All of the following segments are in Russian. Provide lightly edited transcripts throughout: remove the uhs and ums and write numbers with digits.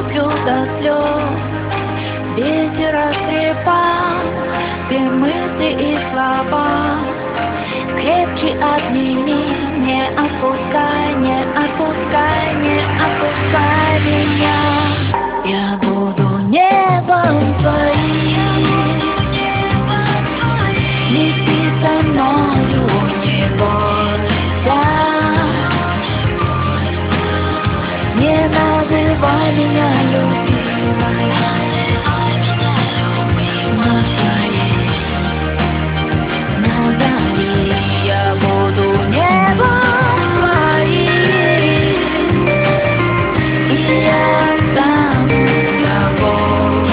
люблю до слез. Ветер растрепал все мысли и слова. Крепче обними, не отпускай, не отпускай, не отпускай меня. Я буду небом твоим, лети со мною, не бойся. Не называй меня любимой, но зови, но зови. Я буду небом твоим, и я останусь с тобою.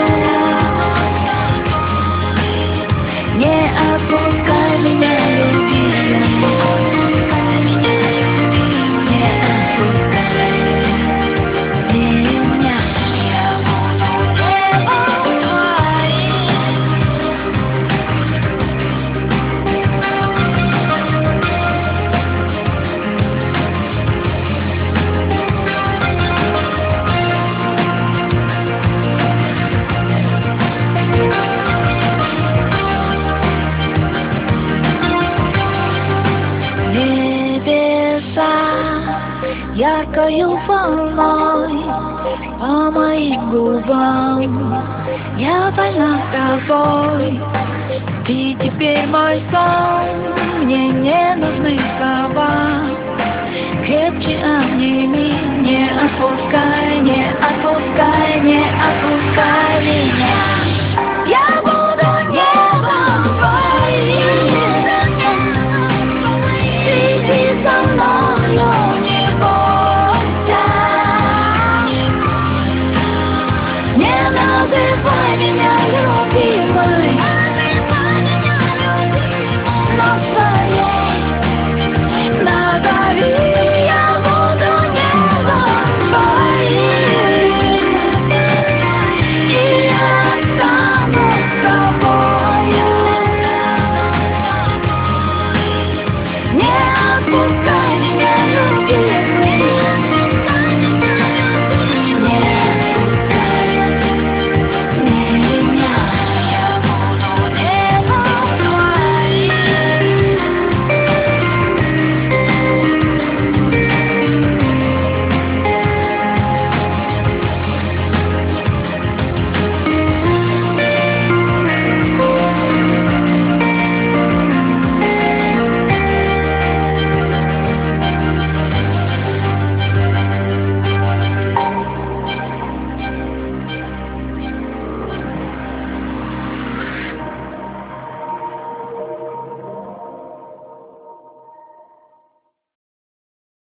Не отпускай меня, любимый, не отпускай меня. Я буду небом твоим. Небеса яркою волной по моим губам. Я больна тобой, ты теперь мой сон. Мне не нужны слова, крепче обними, не отпускай, не отпускай, не отпускай меня.